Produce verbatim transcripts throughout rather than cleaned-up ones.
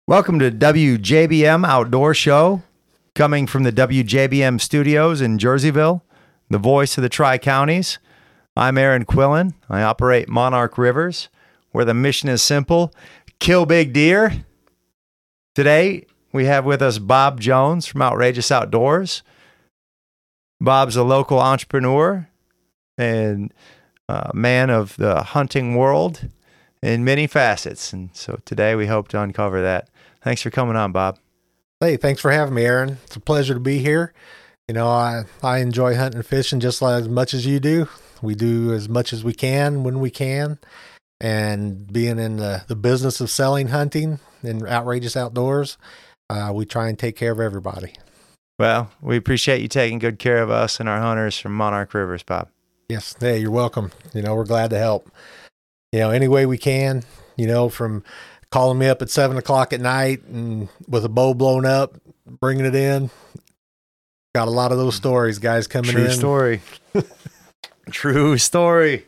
Welcome to W J B M Outdoor Show, coming from the W J B M studios in Jerseyville, the voice of the Tri-Counties. I'm Aaron Quillen. I operate Monarch Rivers, where the mission is simple: kill big deer. Today, we have with us Bob Jones from Outrageous Outdoors. Bob's a local entrepreneur and a man of the hunting world in many facets. And so today we hope to uncover that. Thanks for coming on, Bob. Hey, thanks for having me, Aaron. It's a pleasure to be here. You know, I, I enjoy hunting and fishing just like as much as you do. We do as much as we can when we can. And being in the, the business of selling hunting and Outrageous Outdoors, uh, we try and take care of everybody. Well, we appreciate you taking good care of us and our hunters from Monarch Rivers, Bob. Yes, hey, you're welcome. You know, we're glad to help. You know, any way we can, you know, from calling me up at seven o'clock at night and with a bow blown up, bringing it in. Got a lot of those stories, guys coming True in. True story. True story.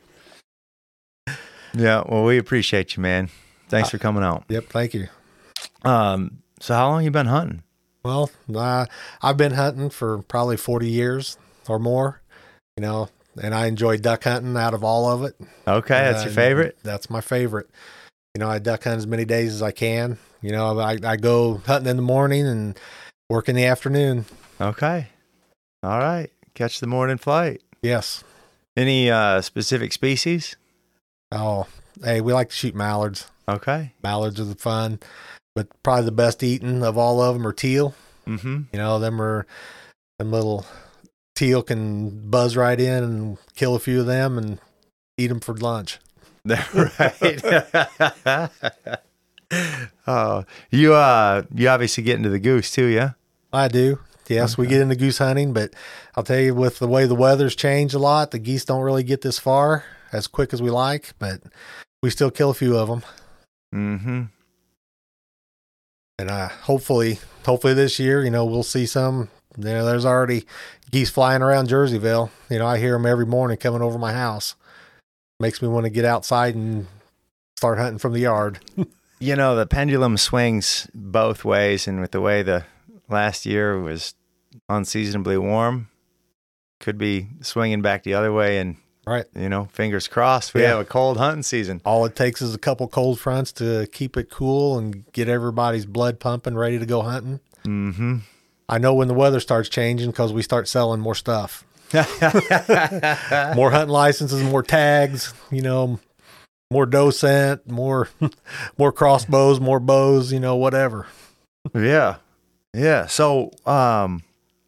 Yeah, well, we appreciate you, man. Thanks uh, for coming out. Yep, thank you. Um, so how long you been hunting? Well, uh, I've been hunting for probably forty years or more, you know, and I enjoy duck hunting out of all of it. Okay, that's uh, your favorite? That's my favorite. You know, I duck hunt as many days as I can. You know, I, I go hunting in the morning and work in the afternoon. Okay. All right. Catch the morning flight. Yes. Any uh, specific species? Oh, hey, we like to shoot mallards. Okay. Mallards are the fun, but probably the best eating of all of them are teal. Mm-hmm. You know, them are, them little teal can buzz right in and kill a few of them and eat them for lunch. Right. Oh, you uh, you obviously get into the goose too, yeah? I do. Yes, okay. We get into goose hunting, but I'll tell you, with the way the weather's changed a lot, the geese don't really get this far as quick as we like, but we still kill a few of them. Mm-hmm. And uh, hopefully, hopefully this year, you know, we'll see some. You know, there's already geese flying around Jerseyville. You know, I hear them every morning coming over my house. Makes me want to get outside and start hunting from the yard. You know, the pendulum swings both ways, and with the way the last year was unseasonably warm, could be swinging back the other way. And right, you know, fingers crossed, we yeah. have a cold hunting season. All it takes is a couple cold fronts to keep it cool and get everybody's blood pumping, ready to go hunting. Mm-hmm. I know when the weather starts changing because we start selling more stuff. More hunting licenses, more tags, you know, more doe scent, more more crossbows, more bows, you know, whatever. Yeah. Yeah. So um,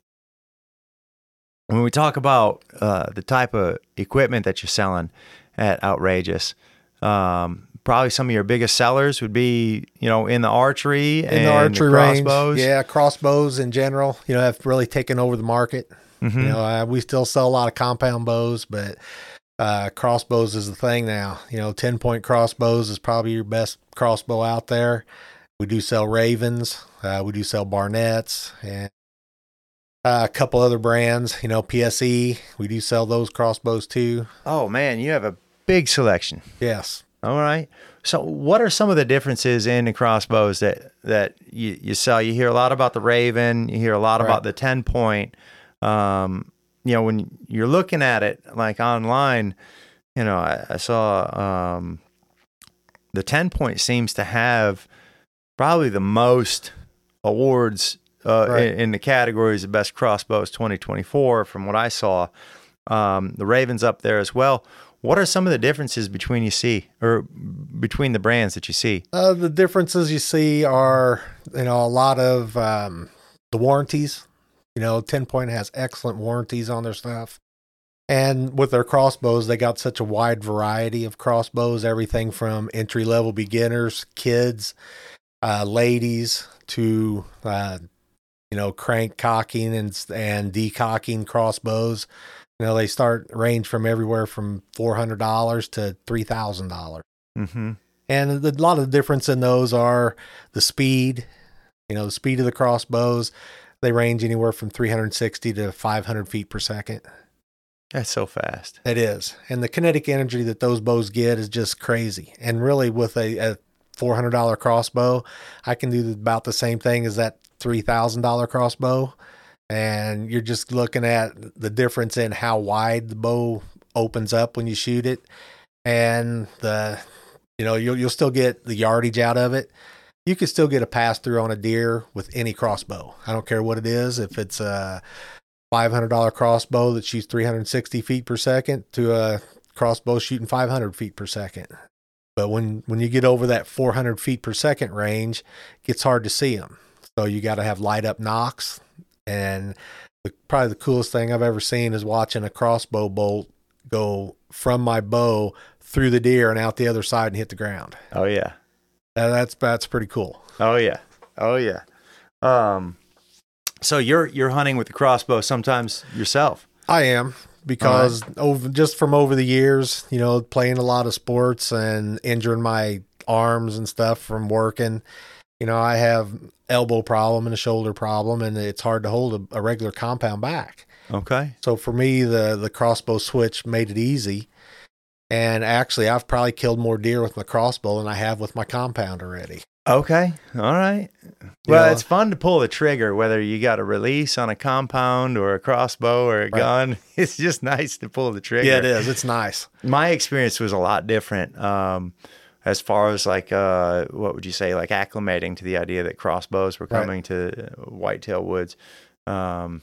when we talk about uh, the type of equipment that you're selling at Outrageous, um, probably some of your biggest sellers would be, you know, in the archery in and the archery the crossbows. Range. Yeah, crossbows in general, you know, have really taken over the market. Mm-hmm. You know, uh, we still sell a lot of compound bows, but uh, crossbows is the thing now. You know, ten point crossbows is probably your best crossbow out there. We do sell Ravens. Uh, we do sell Barnetts and uh, a couple other brands. You know, P S E. We do sell those crossbows too. Oh man, you have a big selection. Yes. All right. So what are some of the differences in the crossbows that, that you, you sell? You hear a lot about the Raven. You hear a lot right. about the ten point. Um, you know, when you're looking at it like online, you know, I, I saw, um, the ten point seems to have probably the most awards, uh, right. in, in the categories of best crossbows twenty twenty-four from what I saw. Um, the Raven's up there as well. What are some of the differences between you see or between the brands that you see? Uh, the differences you see are, you know, a lot of, um, the warranties. You know, ten point has excellent warranties on their stuff. And with their crossbows, they got such a wide variety of crossbows, everything from entry-level beginners, kids, uh, ladies, to, uh, you know, crank cocking and, and decocking crossbows. You know, they start range from everywhere from four hundred dollars to three thousand dollars. Mm-hmm. And a lot of the difference in those are the speed, you know, the speed of the crossbows. They range anywhere from three hundred sixty to five hundred feet per second. That's so fast. It is. And the kinetic energy that those bows get is just crazy. And really with a, a four hundred dollars crossbow, I can do about the same thing as that three thousand dollars crossbow. And you're just looking at the difference in how wide the bow opens up when you shoot it. And the, you know, you'll, you'll still get the yardage out of it. You can still get a pass through on a deer with any crossbow. I don't care what it is. If it's a five hundred dollars crossbow that shoots three hundred sixty feet per second to a crossbow shooting five hundred feet per second. But when, when you get over that four hundred feet per second range, it gets hard to see them. So you got to have light up nocks. And the, probably the coolest thing I've ever seen is watching a crossbow bolt go from my bow through the deer and out the other side and hit the ground. Oh yeah. Uh, that's, that's pretty cool. Oh yeah. Oh yeah. Um, so you're, you're hunting with the crossbow sometimes yourself. I am, because right. over, just from over the years, you know, playing a lot of sports and injuring my arms and stuff from working, you know, I have elbow problem and a shoulder problem, and it's hard to hold a, a regular compound back. Okay. So for me, the, the crossbow switch made it easy. And actually, I've probably killed more deer with my crossbow than I have with my compound already. Okay. All right. Well, know, it's fun to pull the trigger, whether you got a release on a compound or a crossbow or a right. gun. It's just nice to pull the trigger. Yeah, it is. It's nice. My experience was a lot different. Um, as far as like, uh, what would you say, like acclimating to the idea that crossbows were coming right. to whitetail woods. Um,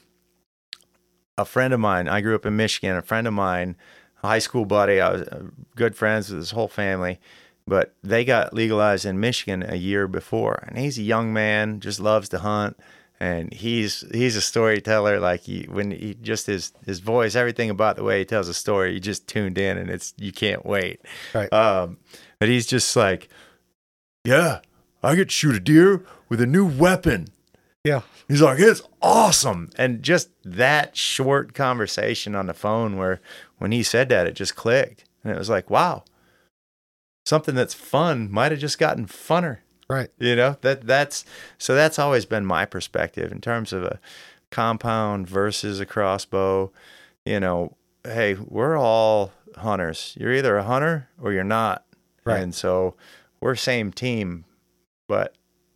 a friend of mine, I grew up in Michigan, a friend of mine, a high school buddy, I was good friends with his whole family, but they got legalized in Michigan a year before. And he's a young man, just loves to hunt. And he's he's a storyteller. Like he, when he just his his voice, everything about the way he tells a story, you just tuned in, and it's you can't wait. Right. Um, but he's just like, yeah, I get to shoot a deer with a new weapon. Yeah. He's like, it's awesome. And just that short conversation on the phone, where when he said that, it just clicked, and it was like, wow, something that's fun might have just gotten funner. Right. You know, that that's, so that's always been my perspective in terms of a compound versus a crossbow. You know, hey, we're all hunters. You're either a hunter or you're not. Right. And so we're same team, but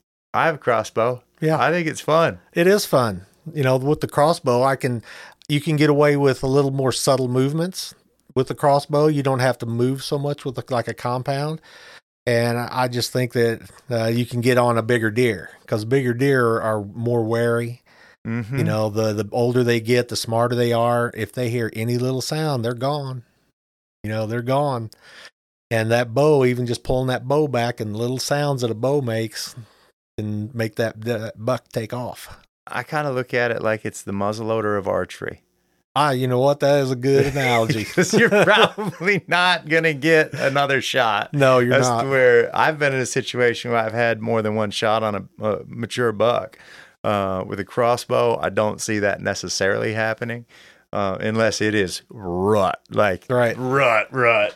I have a crossbow. Yeah. I think it's fun. It is fun. You know, with the crossbow, I can, you can get away with a little more subtle movements. With the crossbow, you don't have to move so much with the, like a compound. And I just think that uh, you can get on a bigger deer, because bigger deer are more wary. Mm-hmm. You know, the, the older they get, the smarter they are. If they hear any little sound, they're gone. You know, they're gone. And that bow, even just pulling that bow back and little sounds that a bow makes can make that, that buck take off. I kind of look at it like it's the muzzleloader of archery. Ah, you know what? That is a good analogy. Because you're probably not going to get another shot. No, you're That's not. Where I've been in a situation where I've had more than one shot on a, a mature buck. Uh, with a crossbow, I don't see that necessarily happening, uh, unless it is rut, like right. rut, rut.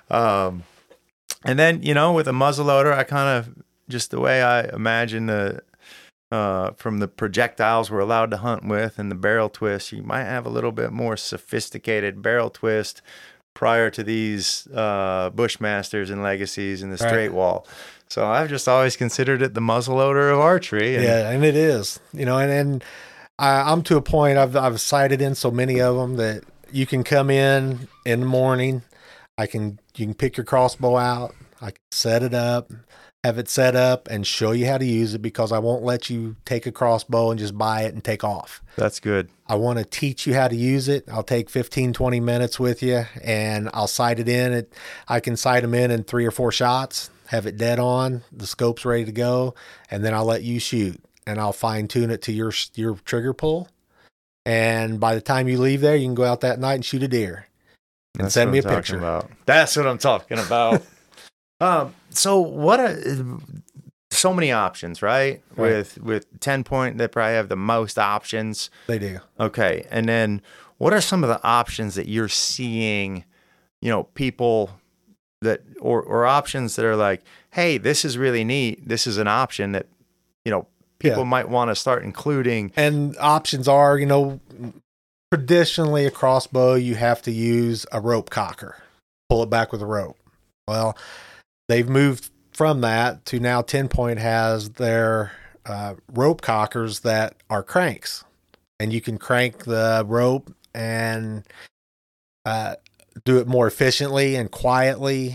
Um, and then, you know, with a muzzleloader, I kind of, just the way I imagine the, Uh, from the projectiles we're allowed to hunt with and the barrel twist, you might have a little bit more sophisticated barrel twist prior to these uh, Bushmasters and Legacies and the straight right. wall. So I've just always considered it the muzzleloader of archery. And yeah, and it is. You know, and, and I, I'm to a point, I've I've sighted in so many of them that you can come in in the morning. I can you can pick your crossbow out. I can set it up. Have it set up and show you how to use it, because I won't let you take a crossbow and just buy it and take off. That's good. I want to teach you how to use it. I'll take fifteen, twenty minutes with you, and I'll sight it in. It, I can sight them in in three or four shots, have it dead on, the scope's ready to go, and then I'll let you shoot, and I'll fine tune it to your, your trigger pull. And by the time you leave there, you can go out that night and shoot a deer and That's send me a talking picture. About. That's what I'm talking about. Um, so what a, so many options, right? Right. With, with ten point, they probably have the most options. They do. Okay. And then what are some of the options that you're seeing, you know, people that, or, or options that are like, hey, this is really neat. This is an option that, you know, people Yeah. might want to start including. And options are, you know, traditionally a crossbow, you have to use a rope cocker, pull it back with a rope. Well, they've moved from that to now ten Point has their uh, rope cockers that are cranks, and you can crank the rope and uh, do it more efficiently and quietly.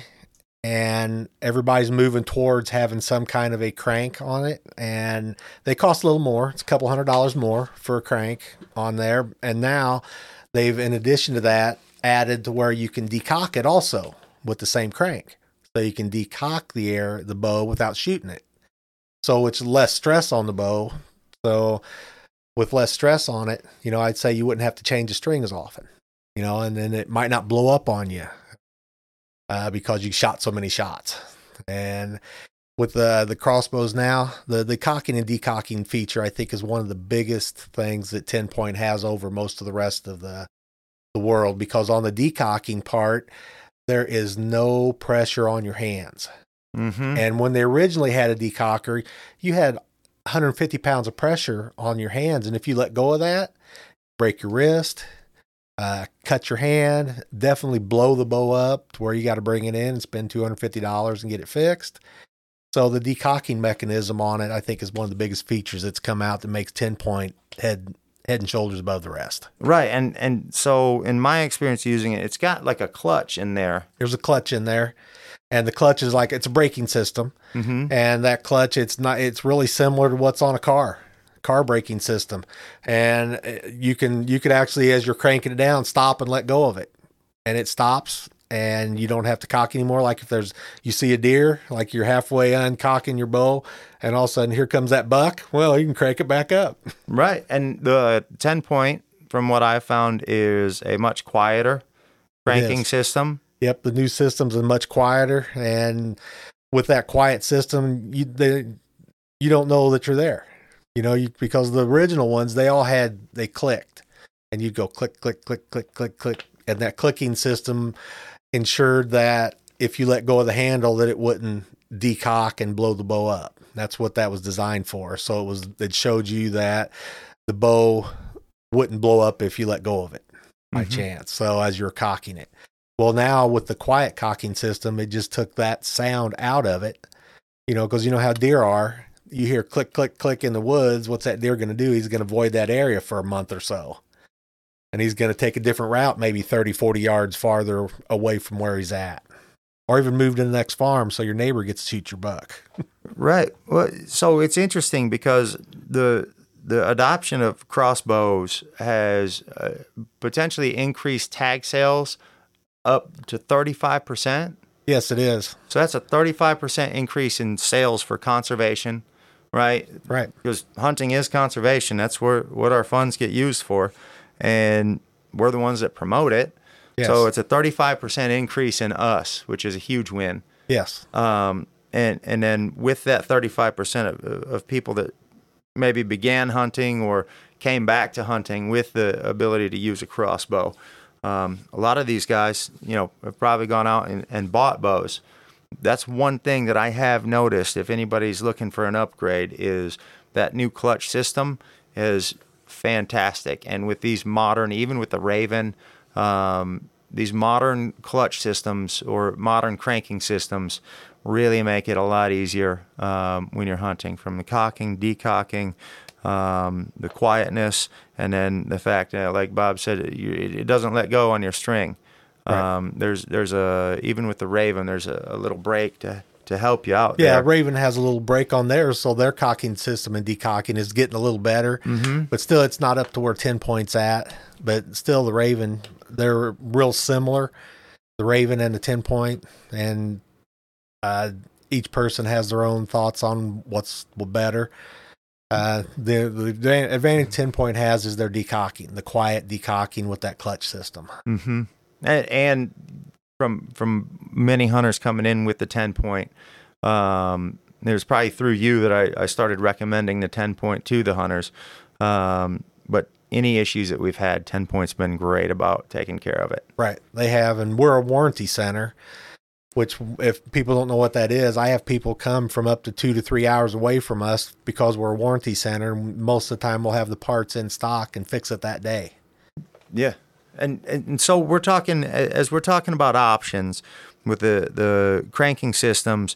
And everybody's moving towards having some kind of a crank on it, and they cost a little more. It's a couple hundred dollars more for a crank on there. And now they've, in addition to that, added to where you can decock it also with the same crank. So you can decock the air, the bow without shooting it. So it's less stress on the bow. So with less stress on it, you know, I'd say you wouldn't have to change the string as often, you know, and then it might not blow up on you uh, because you shot so many shots. And with the the crossbows now, the, the cocking and decocking feature, I think, is one of the biggest things that ten Point has over most of the rest of the, the world, because on the decocking part, there is no pressure on your hands. Mm-hmm. And when they originally had a decocker, you had one hundred fifty pounds of pressure on your hands. And if you let go of that, break your wrist, uh, cut your hand, definitely blow the bow up to where you got to bring it in and spend two hundred fifty dollars and get it fixed. So the decocking mechanism on it, I think, is one of the biggest features that's come out that makes ten Point head head and shoulders above the rest. Right. And and so in my experience using it, it's got like a clutch in there. There's a clutch in there. And the clutch is like, it's a braking system. Mm-hmm. And that clutch, it's not, it's really similar to what's on a car, car braking system. And you can, you could actually, as you're cranking it down, stop and let go of it. And it stops, and you don't have to cock anymore. Like if there's, you see a deer, like you're halfway uncocking your bow, and all of a sudden here comes that buck. Well, you can crank it back up. Right. And the ten Point, from what I found, is a much quieter cranking system. Yep, the new system's are much quieter, and with that quiet system, you they, you don't know that you're there, you know, you, because the original ones, they all had, they clicked, and you'd go click, click, click, click, click, click, and that clicking system ensured that if you let go of the handle, that it wouldn't decock and blow the bow up. That's what that was designed for. So it was, it showed you that the bow wouldn't blow up if you let go of it by mm-hmm. chance. So as you're cocking it. Well, now with the quiet cocking system, it just took that sound out of it, you know, because you know how deer are. You hear click, click, click in the woods. What's that deer going to do? He's going to avoid that area for a month or so. And he's going to take a different route, maybe thirty, forty yards farther away from where he's at. Or even move to the next farm so your neighbor gets to shoot your buck. Right. Well, so it's interesting because the the adoption of crossbows has uh, potentially increased tag sales up to thirty-five percent. Yes, it is. So that's a thirty-five percent increase in sales for conservation, right? Right. Because hunting is conservation. That's where what our funds get used for. And we're the ones that promote it. Yes. So it's a thirty-five percent increase in us, which is a huge win. Yes. Um, and, and then with that thirty-five percent of, of people that maybe began hunting or came back to hunting with the ability to use a crossbow, Um, a lot of these guys, you know, have probably gone out and, and bought bows. That's one thing that I have noticed. If anybody's looking for an upgrade, is that new clutch system is fantastic. And with these modern, even with the Raven, um, these modern clutch systems or modern cranking systems really make it a lot easier um, when you're hunting, from the cocking, decocking, Um, the quietness, and then the fact that, like Bob said, it, it doesn't let go on your string. Right. Um, there's there's a even with the Raven, there's a, a little brake to to help you out. Yeah, there. Raven has a little brake on theirs, so their cocking system and decocking is getting a little better. Mm-hmm. But still, it's not up to where ten Point's at. But still, the Raven, they're real similar. The Raven and the ten Point, and uh, each person has their own thoughts on what's better. Uh, the, the advantage ten Point has is their decocking, the quiet decocking with that clutch system. Mm-hmm. And, and from from many hunters coming in with the ten Point, um, it was probably through you that I, I started recommending the ten Point to the hunters. Um, but any issues that we've had, ten Point's been great about taking care of it. Right, they have, and we're a warranty center. Which, if people don't know what that is, I have people come from up to two to three hours away from us because we're a warranty center. And most of the time, we'll have the parts in stock and fix it that day. Yeah, and and so we're talking as we're talking about options with the the cranking systems.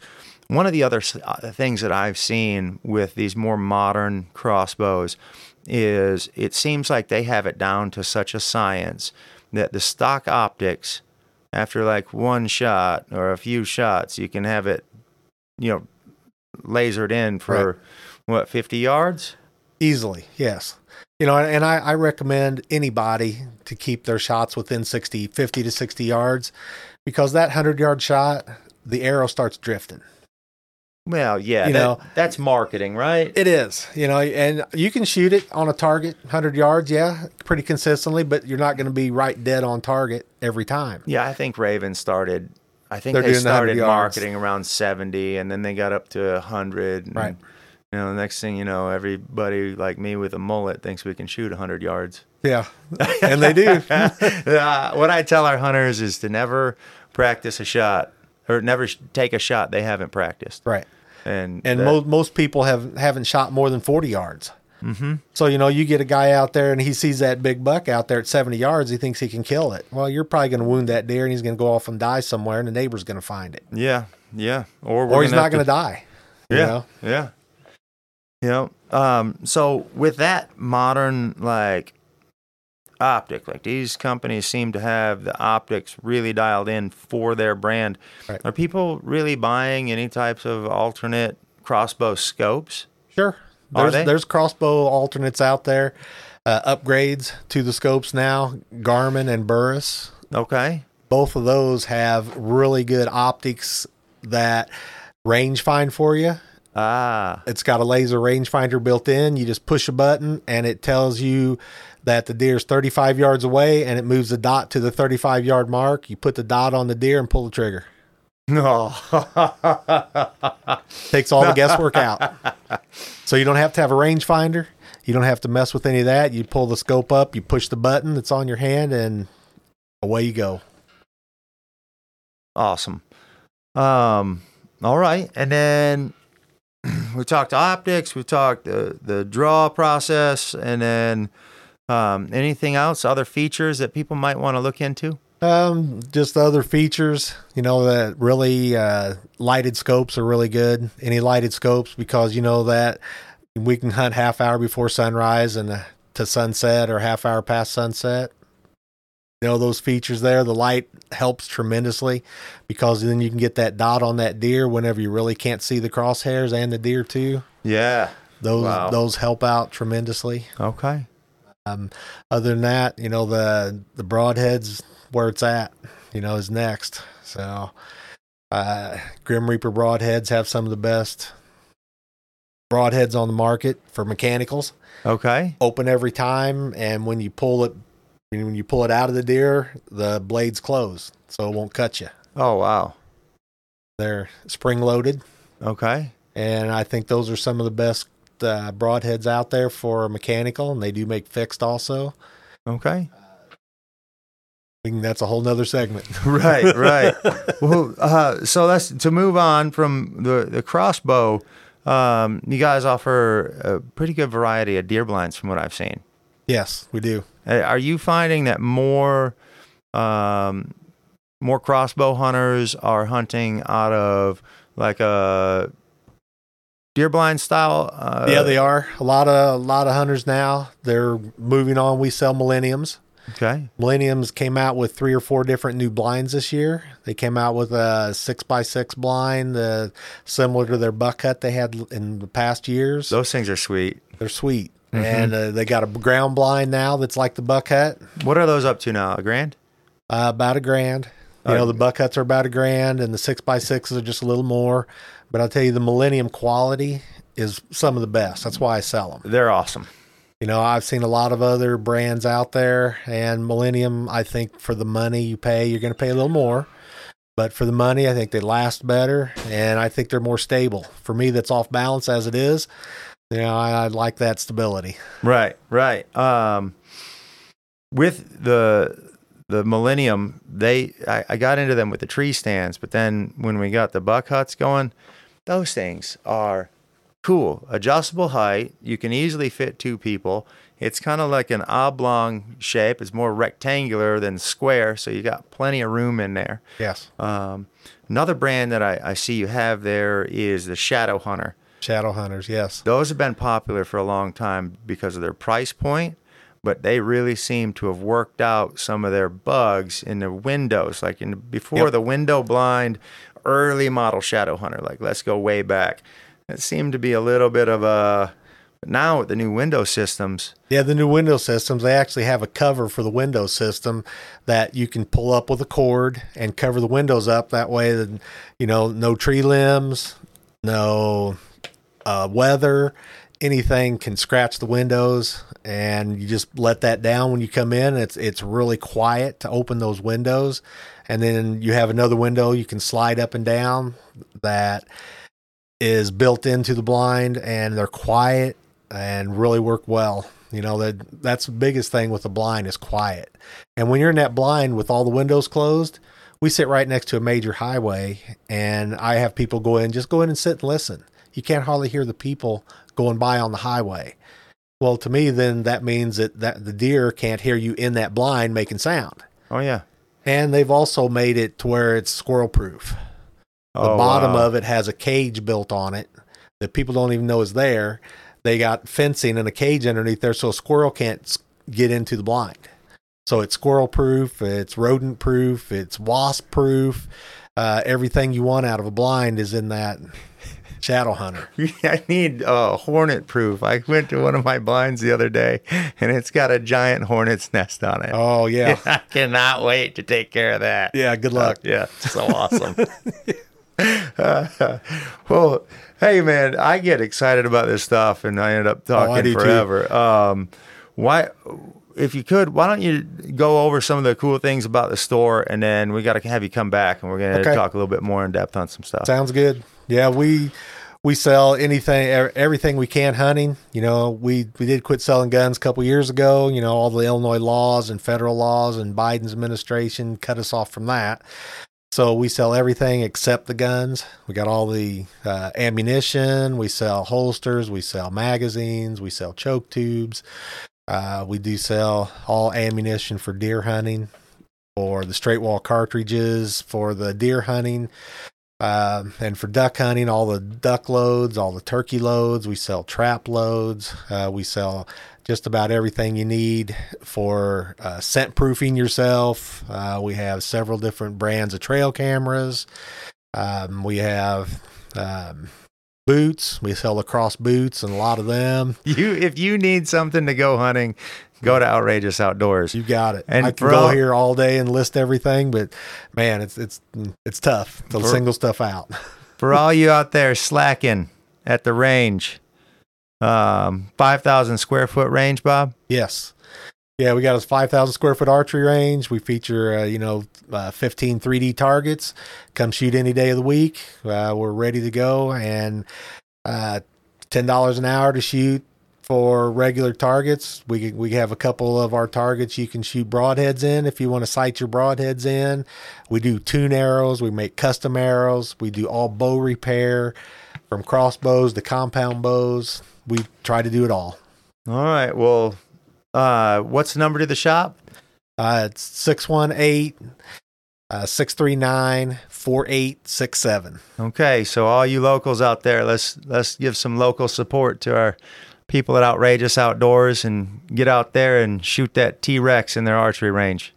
One of the other s- uh, things that I've seen with these more modern crossbows is it seems like they have it down to such a science that the stock optics, after like one shot or a few shots, you can have it, you know, lasered in for Right. what, fifty yards? Easily, yes. You know, and I, I recommend anybody to keep their shots within sixty, fifty to sixty yards, because that hundred-yard shot, the arrow starts drifting. Well, yeah, You that- know- that's marketing, right? It is, you know, and you can shoot it on a target, hundred yards, yeah, pretty consistently, but you're not going to be right dead on target every time. Yeah, I think Raven started. I think They're they doing the one hundred started yards. marketing around seventy, and then they got up to one hundred. And, Right. You know, the next thing you know, everybody like me with a mullet thinks we can shoot one hundred yards. Yeah, and they do. uh, what I tell our hunters is to never practice a shot or never sh- take a shot they haven't practiced. Right. And And that- most most people have haven't shot more than forty yards. Mm-hmm. So you know, you get a guy out there and he sees that big buck out there at seventy yards, he thinks he can kill it. Well, you're probably going to wound that deer, and he's going to go off and die somewhere, and the neighbor's going to find it, yeah, yeah, or we're or he's gonna not have going to die. You Yeah, know? yeah. You know, um, so with that modern like optic, like these companies seem to have the optics really dialed in for their brand. Right. Are people really buying any types of alternate crossbow scopes? Sure. Are There's they? there's crossbow alternates out there, uh, upgrades to the scopes now. Garmin and Burris, Okay. both of those have really good optics that range find for you. Ah, It's got a laser rangefinder built in. You just push a button and it tells you that the deer's thirty-five yards away, and it moves the dot to the thirty-five yard mark. You put the dot on the deer and pull the trigger. no. Takes all the guesswork out. So you don't have to have a rangefinder. You don't have to mess with any of that. You pull the scope up, you push the button that's on your hand, and away you go. Awesome. Um, all right. And then we talked optics, we talked the, the draw process, and then um, anything else, other features that people might want to look into? Um, just the other features, you know, that really uh, lighted scopes are really good. Any lighted scopes, because you know that we can hunt half hour before sunrise and uh, to sunset, or half hour past sunset. You know, those features there, the light helps tremendously, because then you can get that dot on that deer whenever you really can't see the crosshairs and the deer too. Yeah. Those Wow. those help out tremendously. Okay. Um, other than that, you know, the the broadheads where it's at, you know, is next. So, uh, Grim Reaper broadheads have some of the best broadheads on the market for mechanicals. Okay. Open every time, and when you pull it, when you pull it out of the deer, the blades close, so it won't cut you. Oh, wow. They're spring loaded, Okay. and I think those are some of the best uh, broadheads out there for mechanical, and they do make fixed also. Okay. I think that's a whole nother segment. Right, right. Well, uh, so that's to move on from the, the crossbow. Um, you guys offer a pretty good variety of deer blinds from what I've seen. Yes, we do. Uh, Are you finding that more um, more crossbow hunters are hunting out of like a deer blind style? Uh, Yeah, they are. A lot of a lot of hunters now. They're moving on. We sell Millenniums. Okay. Millenniums came out with three or four different new blinds this year. They came out with a six by six blind, uh, similar to their buck hut they had in the past years. Those things are sweet. They're sweet, Mhm. and uh, they got a ground blind now that's like the buck hut, What are those up to now? A grand? uh, about a grand. You Uh, know, the buck huts are about a grand, and the six by sixes are just a little more. But I'll tell you, the Millennium quality is some of the best. That's why I sell them. They're awesome. You know, I've seen a lot of other brands out there, and Millennium, I think for the money you pay, you're going to pay a little more. But for the money, I think they last better, and I think they're more stable. For me, that's off balance as it is. You know, I, I like that stability. Right, right. Um, with the the Millennium, they I, I got into them with the tree stands, but then when we got the buck huts going, those things are cool. Adjustable height. You can easily fit two people. It's kind of like an oblong shape. It's more rectangular than square, so you got plenty of room in there. Yes. Um, another brand that I, I see you have there is the Shadow Hunter. Shadow Hunters, yes. Those have been popular for a long time because of their price point, but they really seem to have worked out some of their bugs in the windows, like in the, before Yep. the window blind, early model Shadow Hunter. Like, let's go way back. It seemed to be a little bit of a... Now with the new window systems... Yeah, the new window systems, they actually have a cover for the window system that you can pull up with a cord and cover the windows up. That way, that, you know, no tree limbs, no uh, weather, anything can scratch the windows, and you just let that down when you come in. It's it's really quiet to open those windows, and then you have another window you can slide up and down that is built into the blind, and they're quiet and really work well. You know, that that's the biggest thing with the blind is quiet. And when you're in that blind with all the windows closed, we sit right next to a major highway, and I have people go in, just go in and sit and listen. You can't hardly hear the people going by on the highway. Well, to me, then that means that, that the deer can't hear you in that blind making sound. Oh, yeah. And they've also made it to where it's squirrel proof. The Oh, bottom wow. of it has a cage built on it that people don't even know is there. They got fencing and a cage underneath there so a squirrel can't s- get into the blind. So it's squirrel proof, it's rodent proof, it's wasp proof. Uh, everything you want out of a blind is in that Shadow Hunter. I need uh, hornet proof. I went to one of my blinds the other day, and it's got a giant hornet's nest on it. Oh, yeah. I cannot wait to take care of that. Yeah, good luck. Uh, yeah, so awesome. uh, well, hey, man, I get excited about this stuff, and I end up Oh, I talking do too. forever. Um, why, if you could, why don't you go over some of the cool things about the store, and then we got to have you come back, and we're going to Okay. talk a little bit more in depth on some stuff. Sounds good. Yeah, we we sell anything, e- everything we can hunting. You know, we we did quit selling guns a couple years ago. You know, all the Illinois laws and federal laws and Biden's administration cut us off from that. So we sell everything except the guns. We got all the uh, ammunition. We sell holsters. We sell magazines. We sell choke tubes. Uh, we do sell all ammunition for deer hunting, for the straight wall cartridges, for the deer hunting. Uh, and for duck hunting, all the duck loads, all the turkey loads, we sell trap loads. Uh, we sell just about everything you need for uh, scent proofing yourself. Uh, we have several different brands of trail cameras. Um, we have um, boots. We sell lacrosse boots and a lot of them. You, if you need something to go hunting, go to Outrageous Outdoors. You got it. And I can for go all- here all day and list everything, but man, it's it's it's tough to For- single stuff out. For all you out there slacking at the range, um, five thousand square foot range, Bob. Yes. Yeah, we got a five thousand square foot archery range. We feature, uh, you know, uh, fifteen three D targets. Come shoot any day of the week. Uh, we're ready to go. And uh, ten dollars an hour to shoot for regular targets. We we have a couple of our targets you can shoot broadheads in if you want to sight your broadheads in. We do tune arrows. We make custom arrows. We do all bow repair from crossbows to compound bows. We try to do it all. All right. Well, uh, what's the number to the shop? Uh, it's six one eight, six three nine, four eight six seven. Okay. So all you locals out there, let's let's give some local support to our people at Outrageous Outdoors and get out there and shoot that T-Rex in their archery range.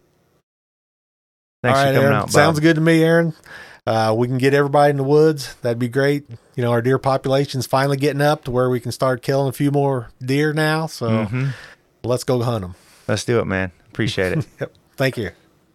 Thanks All right, for coming Aaron. out, Bob. Sounds good to me, Aaron. Uh, we can get everybody in the woods. That'd be great. You know, our deer population's finally getting up to where we can start killing a few more deer now. So Mhm. let's go hunt them. Let's do it, man. Appreciate it. Yep. Thank you.